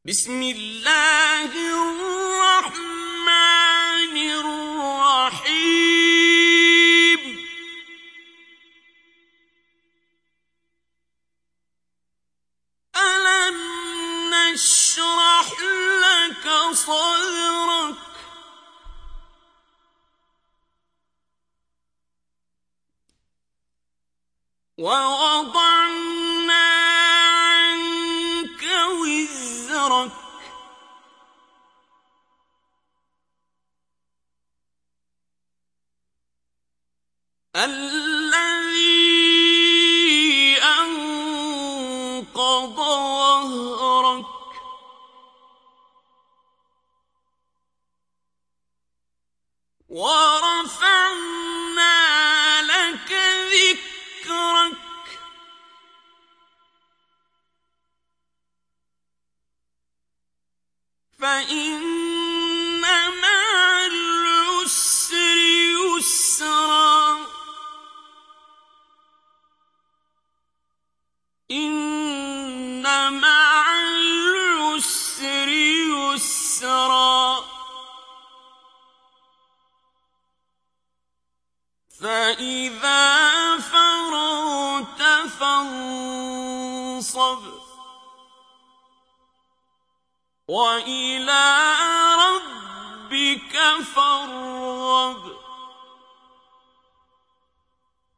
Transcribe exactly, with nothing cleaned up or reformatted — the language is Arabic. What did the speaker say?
بسم الله الرحمن الرحيم ألم نشرح لك صدرك ووضعنا عنك وزرك الذي أنقض ظهرك ورفعنا لك ذكرك فإن مع العسر يسرا إن مع العسر يسرا فإذا فرغت فانصب وإلى ربك فارغب